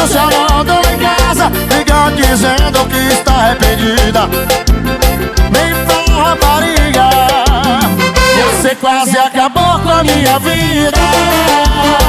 visto chorando lá em casa, ligando dizendo que está arrependida. Vem pra rapariga, você quase acabou com a minha vida.